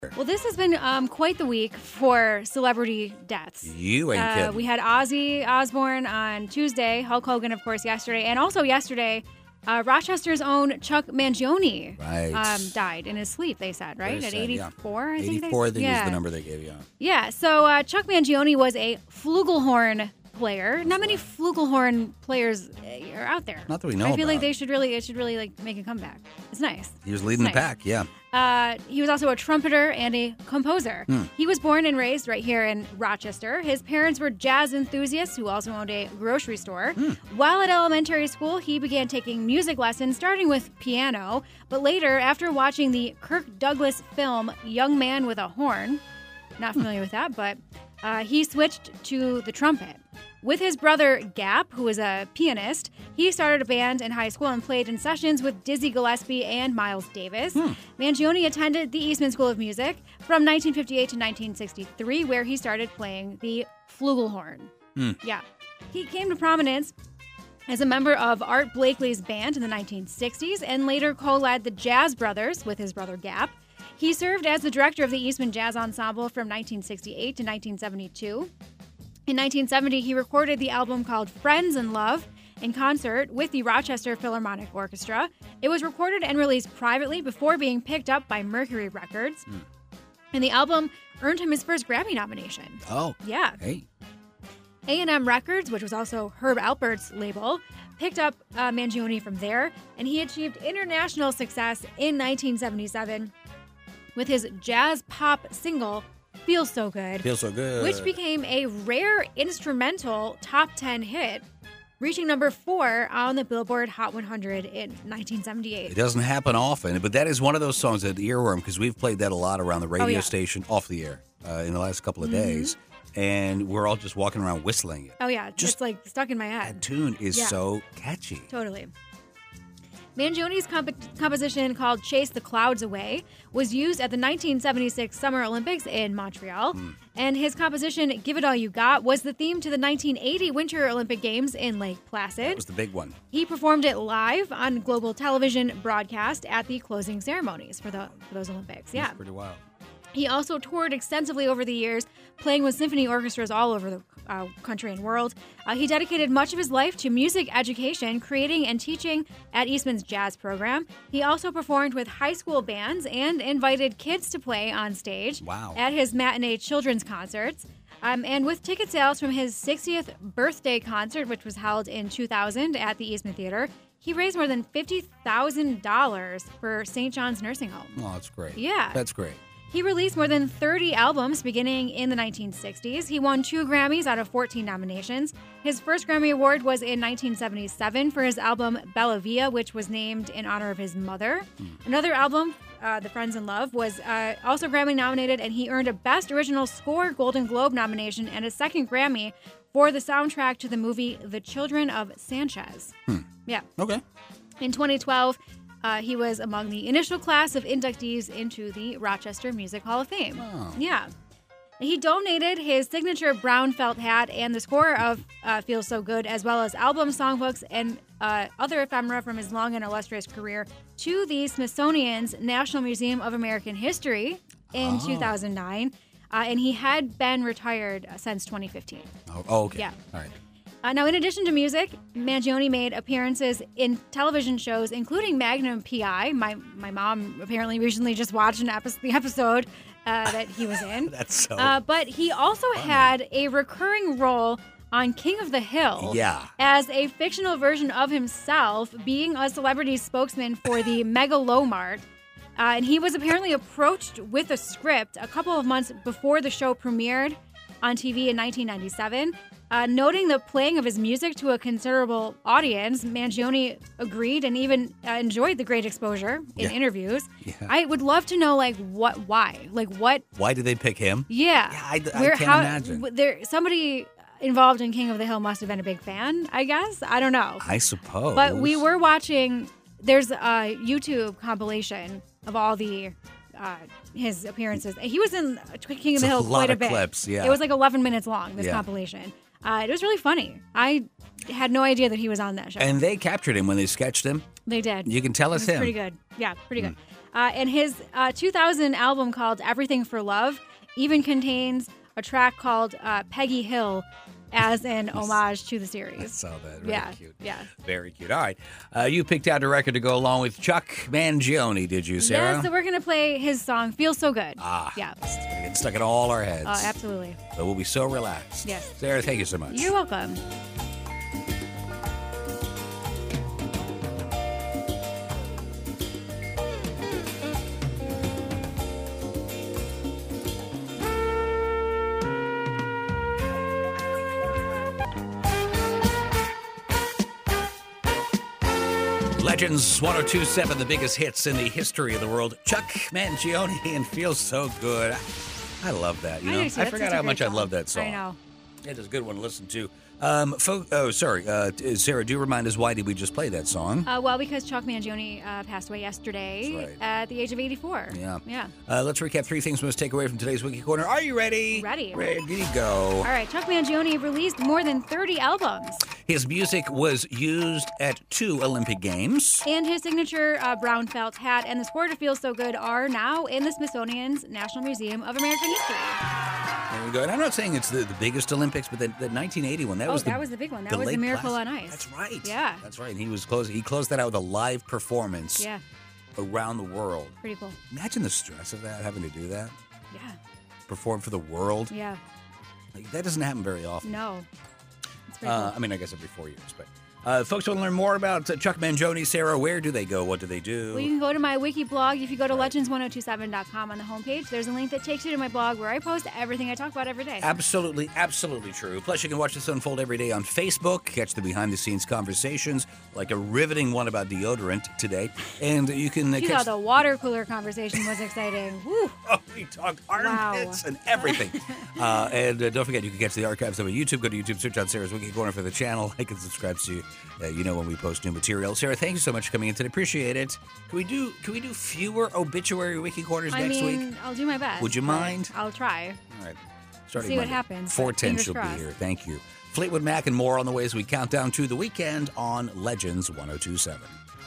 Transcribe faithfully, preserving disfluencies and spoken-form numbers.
Well, this has been um, quite the week for celebrity deaths. You ain't uh, kidding. We had Ozzy Osbourne on Tuesday, Hulk Hogan, of course, yesterday, and also yesterday, uh, Rochester's own Chuck Mangione Right. um, died in his sleep, they said, right? Very At sad, yeah. eighty-four, I think they eighty-four, I think yeah. was the number they gave you. Yeah, so uh, Chuck Mangione was a flugelhorn player. Not many flugelhorn players uh, are out there. Not that we know I feel like about. they should really, it should really like make a comeback. It's nice. He was leading It's the nice. pack, yeah. Uh, he was also a trumpeter and a composer. Hmm. He was born and raised right here in Rochester. His parents were jazz enthusiasts who also owned a grocery store. Hmm. While at elementary school, he began taking music lessons, starting with piano. But later, after watching the Kirk Douglas film Young Man with a Horn, not familiar with that, but uh, he switched to the trumpet. With his brother Gap, who was a pianist, he started a band in high school and played in sessions with Dizzy Gillespie and Miles Davis. Hmm. Mangione attended the Eastman School of Music from nineteen fifty-eight to nineteen sixty-three, where he started playing the flugelhorn. Hmm. Yeah. He came to prominence as a member of Art Blakey's band in the nineteen sixties and later co-led the Jazz Brothers with his brother Gap. He served as the director of the Eastman Jazz Ensemble from nineteen sixty-eight to nineteen seventy-two. In nineteen seventy, he recorded the album called Friends in Love in concert with the Rochester Philharmonic Orchestra. It was recorded and released privately before being picked up by Mercury Records. Mm. And the album earned him his first Grammy nomination. Oh. Yeah. Hey. A and M Records, which was also Herb Alpert's label, picked up uh, Mangione from there, and he achieved international success in nineteen seventy-seven with his jazz pop single, Feels So Good. Feels so good. Which became a rare instrumental top ten hit, reaching number four on the Billboard Hot one hundred in nineteen seventy-eight. It doesn't happen often, but that is one of those songs that earworm, because we've played that a lot around the radio Oh, yeah. station, off the air, uh, in the last couple of Mm-hmm. days, and we're all just walking around whistling it. Oh, yeah. Just- it's like stuck in my That head. tune is Yeah. so catchy. Totally. Mangione's comp- composition called Chase the Clouds Away was used at the nineteen seventy-six Summer Olympics in Montreal. Mm. And his composition, Give It All You Got, was the theme to the nineteen eighty Winter Olympic Games in Lake Placid. That was the big one. He performed it live on global television broadcast at the closing ceremonies for, the, for those Olympics. Yeah. That's pretty wild. He also toured extensively over the years, playing with symphony orchestras all over the uh, country and world. Uh, he dedicated much of his life to music education, creating and teaching at Eastman's jazz program. He also performed with high school bands and invited kids to play on stage Wow. at his matinee children's concerts. Um, and with ticket sales from his sixtieth birthday concert, which was held in two thousand at the Eastman Theater, he raised more than fifty thousand dollars for Saint John's Nursing Home. Oh, that's great. Yeah. That's great. He released more than thirty albums beginning in the nineteen sixties. He won two Grammys out of fourteen nominations. His first Grammy Award was in nineteen seventy-seven for his album Bella Via, which was named in honor of his mother. Mm. Another album, uh, The Friends in Love, was uh, also Grammy nominated, and he earned a Best Original Score Golden Globe nomination and a second Grammy for the soundtrack to the movie The Children of Sanchez. Hmm. Yeah. Okay. In twenty twelve, Uh, he was among the initial class of inductees into the Rochester Music Hall of Fame. Oh. Yeah. He donated his signature brown felt hat and the score of uh, Feels So Good, as well as album songbooks and uh, other ephemera from his long and illustrious career, to the Smithsonian's National Museum of American History in Oh. two thousand nine. Uh, and he had been retired uh, since twenty fifteen. Oh, oh, okay. Yeah. All right. Uh, now, in addition to music, Mangione made appearances in television shows, including Magnum P I. My my mom apparently recently just watched an epi- the episode uh, that he was in. That's so. Uh, but he also had a recurring role on King of the Hill Yeah. as a fictional version of himself, being a celebrity spokesman for the Megalomart. Uh, and he was apparently approached with a script a couple of months before the show premiered on T V in nineteen ninety-seven. Uh, noting the playing of his music to a considerable audience, Mangione agreed and even uh, enjoyed the great exposure in Yeah. interviews. Yeah. I would love to know, like, what, why, like, what? Why did they pick him? Yeah, Yeah, I- I can't imagine. w- There, somebody involved in King of the Hill must have been a big fan. I guess I don't know, I suppose. but we were watching. There's a YouTube compilation of all the. Uh, his appearances. He was in King It's of the a Hill lot quite a of bit. clips, yeah. It was like eleven minutes long, this Yeah. compilation. Uh, it was really funny. I had no idea that he was on that show. And they captured him when they sketched him. They did. You can tell It it's was him. pretty good. Yeah, pretty good. Uh, and his uh, two thousand album called Everything for Love even contains a track called uh, Peggy Hill as an homage to the series. I saw that. Very yeah, cute. Yeah. Very cute. All right. Uh, you picked out a record to go along with Chuck Mangione, did you, Sarah? Yeah, so we're going to play his song, Feel So Good. Ah. Yeah. It's going to get stuck in all our heads. Uh, absolutely. So we'll be so relaxed. Yes. Sarah, thank you so much. You're welcome. Legends one oh two point seven, the biggest hits in the history of the world. Chuck Mangione and Feels So Good. I love that. You know, I, do too. I That's forgot such a how great much I song. love that song. I know. It is a good one to listen to. Um, fo- oh, sorry. Uh, Sarah, do remind us, why did we just play that song? Uh, well, because Chuck Mangione uh, passed away yesterday That's right. at the age of eighty-four. Yeah. Yeah. Uh, let's recap three things we must take away from today's Wiki Corner. Are you ready? Ready. Ready to go. All right. Chuck Mangione released more than thirty albums. His music was used at two Olympic Games. And his signature uh, brown felt hat and the Sport of Feels So Good are now in the Smithsonian's National Museum of American History. There we go. And I'm not saying it's the, the biggest Olympics, but the, the nineteen eighty one, that Oh, was the that was the big one. That was the late Miracle class- on Ice. That's right. Yeah. That's right. And he was close. He closed that out with a live performance Yeah. around the world. Pretty cool. Imagine the stress of that, having to do that, Yeah. perform for the world. Yeah. Like, that doesn't happen very often. No. It's pretty Uh, cool. I mean, I guess every four years, but. Uh, folks want to learn more about uh, Chuck Mangione. Sarah, where do they go? What do they do? Well, you can go to my wiki blog. If you go to legends ten twenty-seven dot com on the homepage, there's a link that takes you to my blog where I post everything I talk about every day. Absolutely, absolutely true. Plus, you can watch this unfold every day on Facebook, catch the behind-the-scenes conversations, like a riveting one about deodorant today. And you can uh, You catch... thought the water cooler conversation was exciting. Woo. Oh, we talk armpits Wow. and everything. uh, and uh, don't forget, you can catch the archives of YouTube. Go to YouTube, search out Sarah's Wiki Corner for the channel. Like and subscribe so you, uh, you know when we post new material. Sarah, thank you so much for coming in today. Appreciate it. Can we do Can we do fewer obituary Wiki Corners I next mean, week? I'll do my best. Would you but mind? I'll try. All right. Starting See what Monday. happens. four ten Fingers she'll crossed. be here. Thank you. Fleetwood Mac and more on the way as we count down to the weekend on Legends ten twenty-seven.